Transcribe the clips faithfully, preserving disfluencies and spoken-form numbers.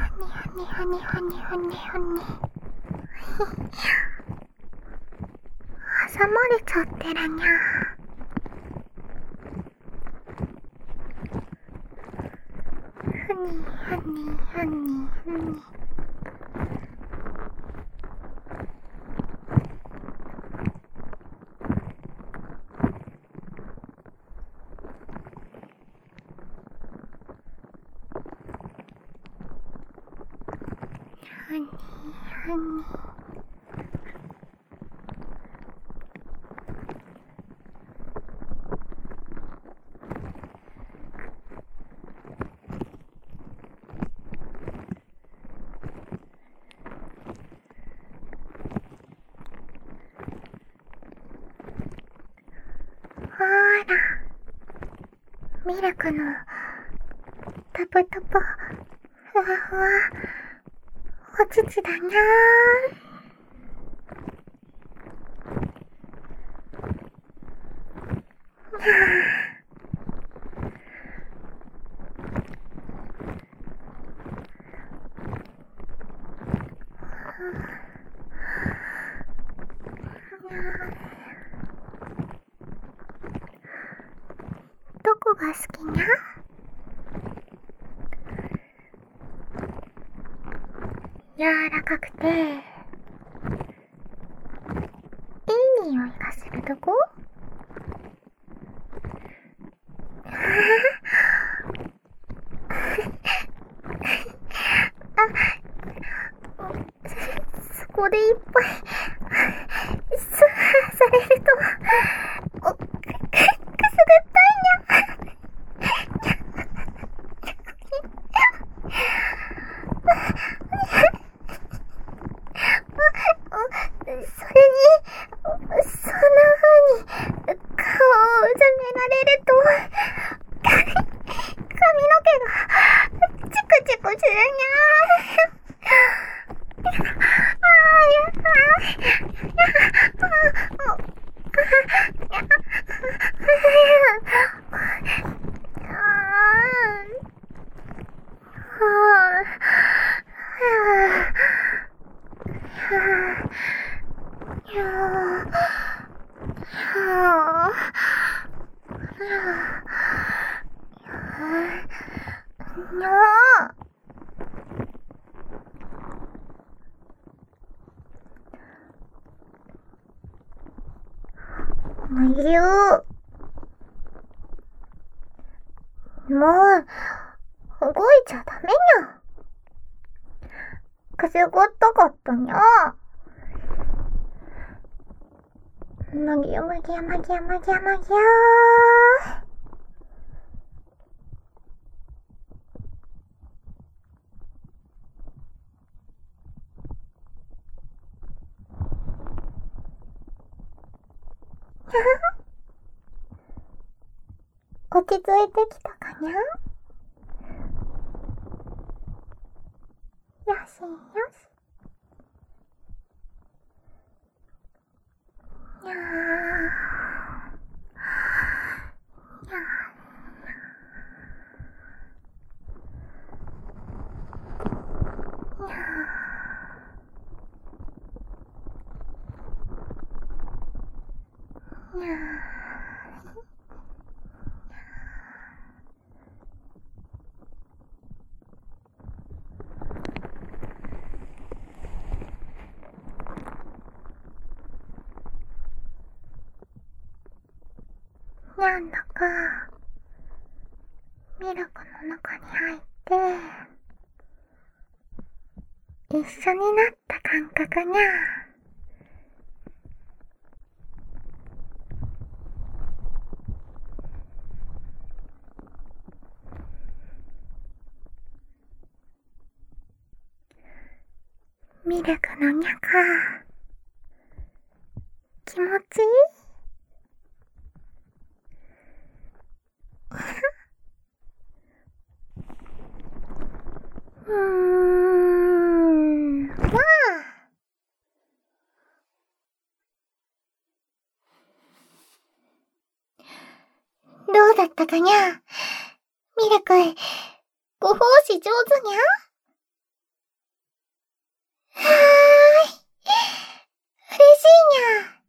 にゃにゃにゃにゃにゃ。挟まれちゃってるにゃ。ふにふにふにふに。ふにふに。ほーら、ミルクのタプタプふわふわお乳だにゃー。にゃー。どこが好きにゃ？柔らかくていい匂いがするとこ？あ、 あにゃー。もういいよ。もう、動いちゃダメにゃ。稼ごったかったにゃ。まぎゅまぎゅまぎゅまぎゅまぎゅー。落ち着いてきたかにゃ。よしよし。にゃー。にゃー。にゃー。にゃー。なんだか、ミルクの中に入って、一緒になった感覚にゃ。ミルクのにゃか、気持ちいい？うーん、わあ。どうだったかにゃ。ミルク、ご奉仕上手にゃ。はーい。嬉しいにゃ。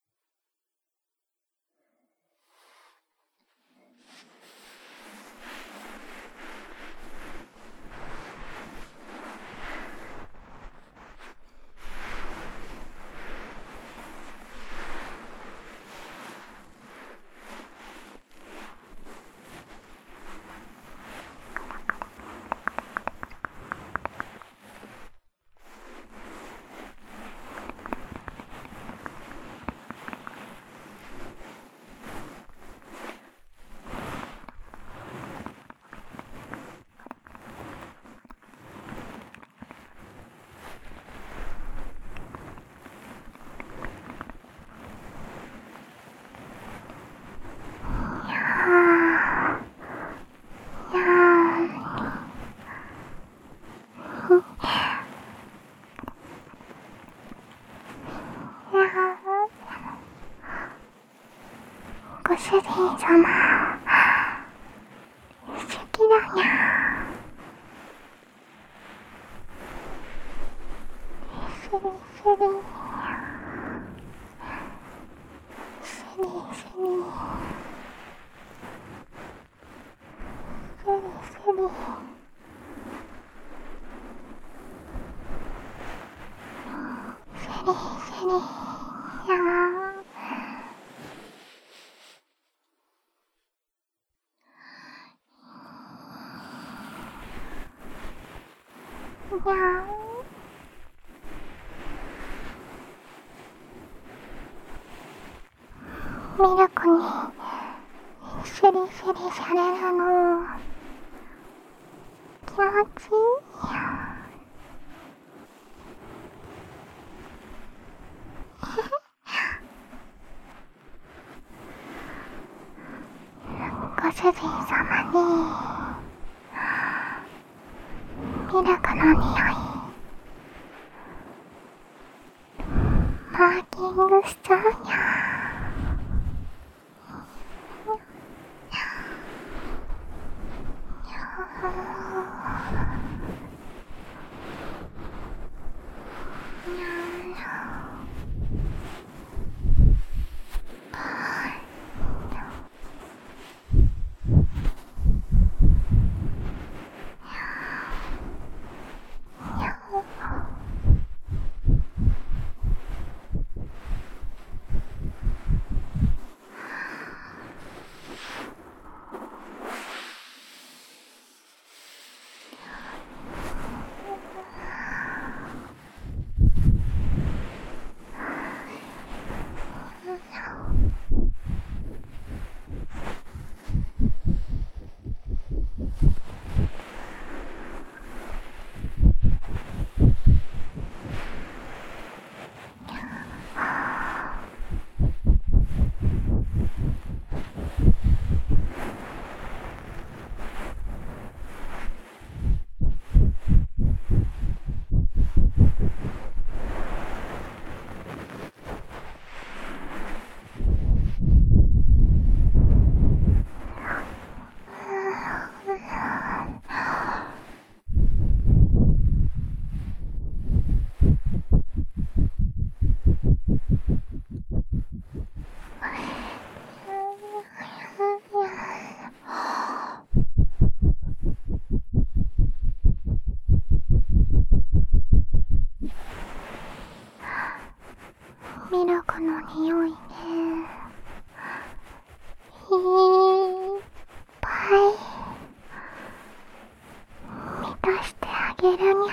ご主人様、好きだにゃ。スリスリ、スリスリ、スリスリ、スリスリ、やー。にゃー。ミルクにスリスリされるの気持ちいいや。ご主人様にミルクの匂いマーキングしちゃうにゃ。にゃー。 匂いね。いっぱい満たしてあげるにゃ。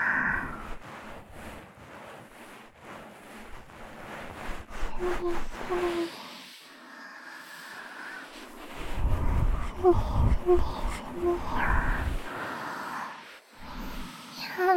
すみすみすみすみすみや。やー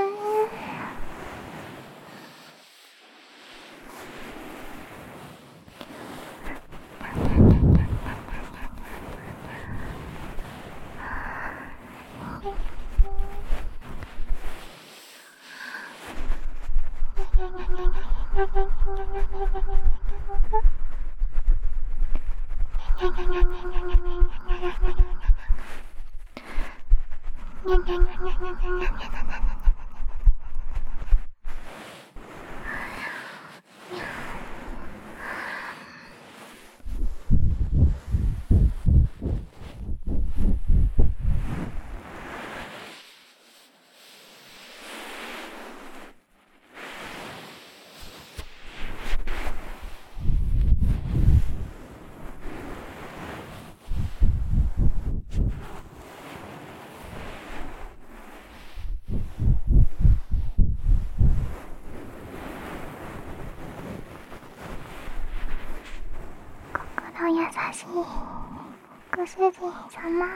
心優しいご主人様、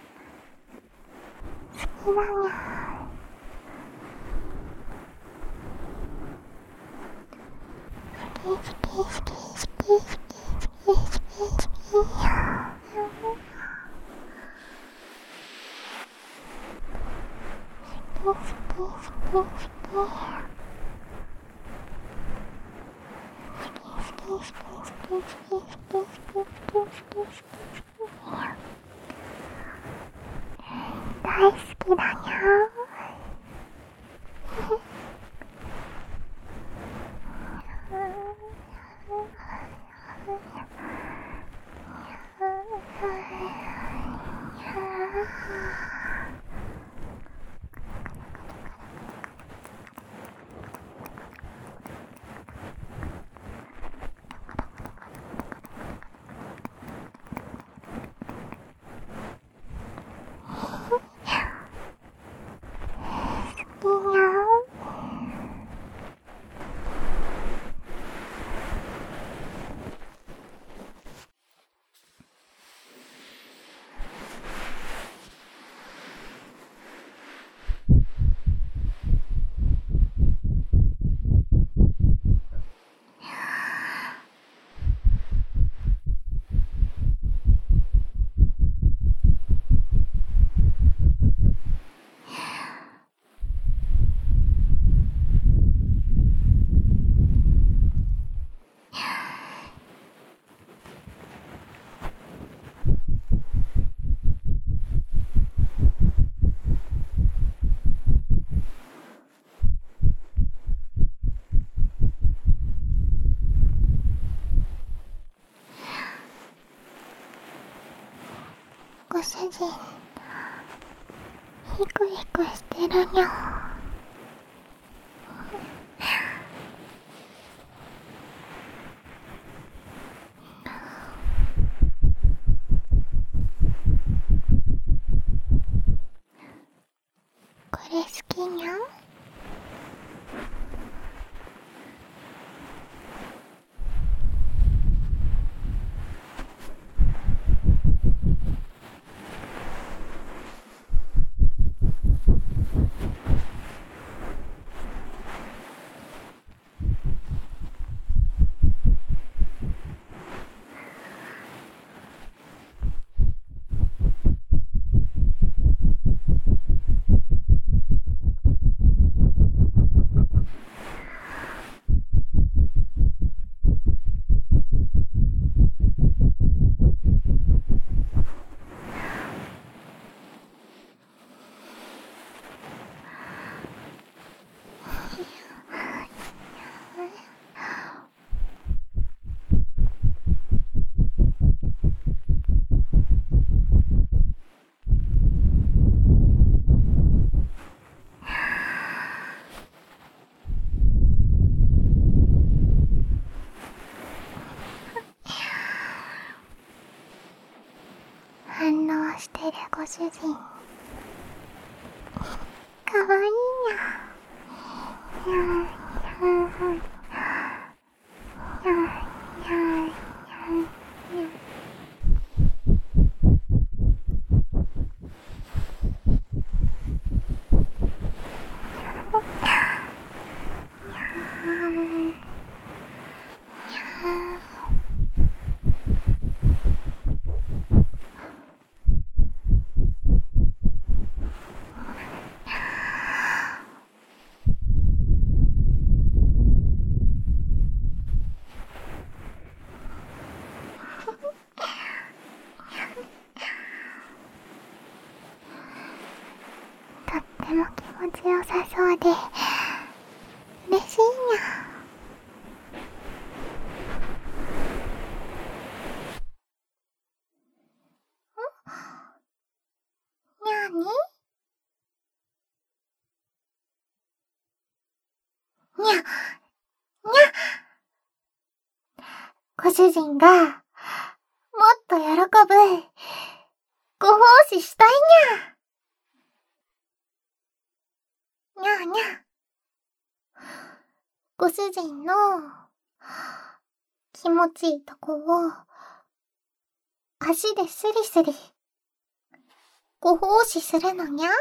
好きだにゃ。好き好き好き好き好き好き好き好き好きや。好き好き好き好き。大好きだにゃ。ご主人、ヒクヒクしてるにゃ。これ好きにゃ。 してるご主人。かわいいにゃ。にゃんにゃんにゃんにゃんにゃんにゃん。とっても気持ちよさそうで嬉しいにゃ。にゃーににゃ、にゃ。ご主人がもっと喜ぶご奉仕したいにゃ。にゃにゃ。ご主人の気持ちいいとこを足でスリスリご奉仕するのにゃ。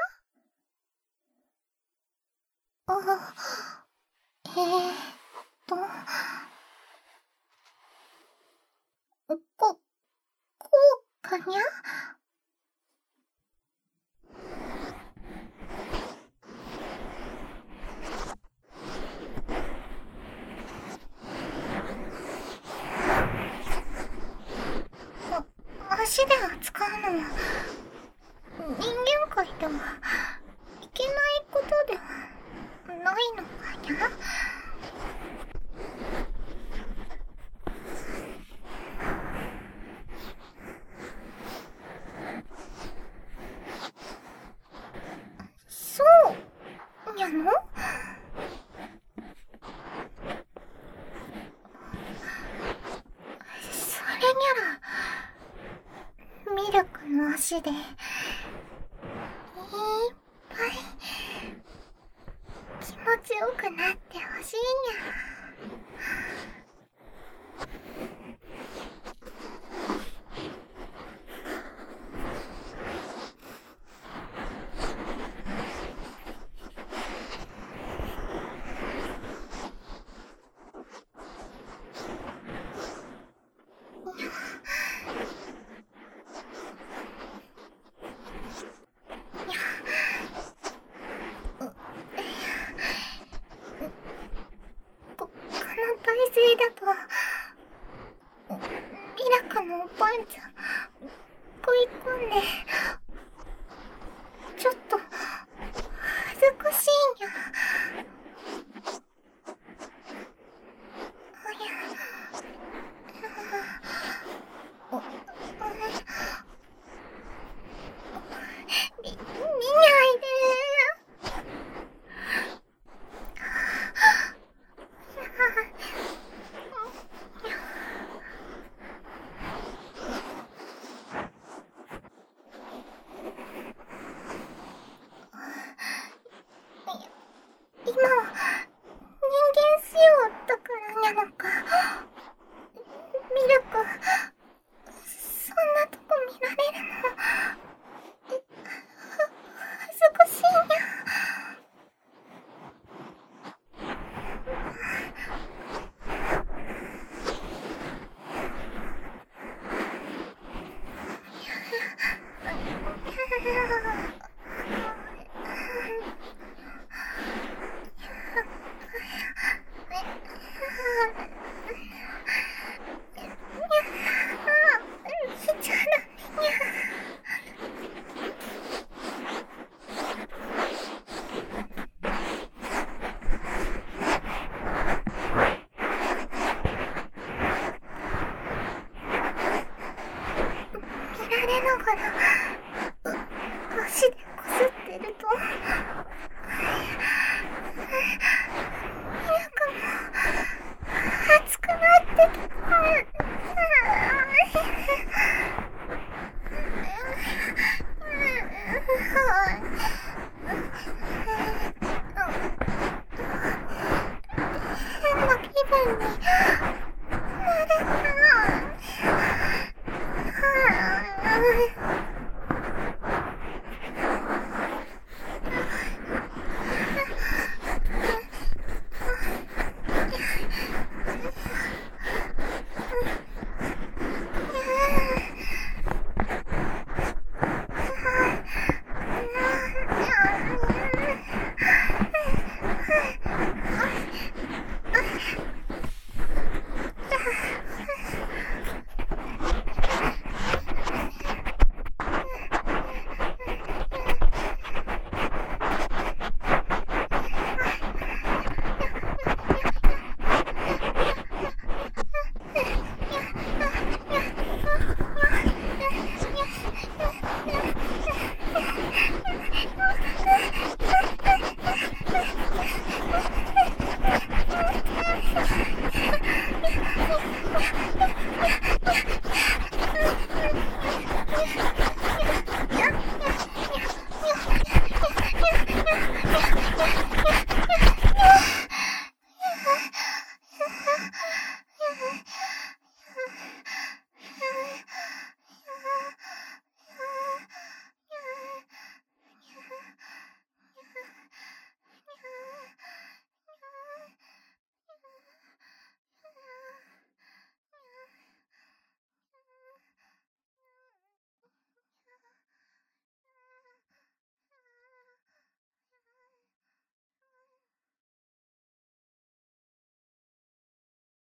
あ、えーっと、こ、こうかにゃ。足で扱うのは人間界ではいけないことではないのかにゃ。そうにゃの。それにゃらミルクの足でいっぱい気持ちよくなってほしいにゃ。体勢だとミラクのおぱんちゃん食い込んでちょっと恥ずかしいにゃ。おやおみ見ないで。今は人間仕様だからにゃのか。ミルクそんなとこ見られるの恥ずかしいにゃ。見られながら足でこすってるとミルクも熱くなってきた。 あ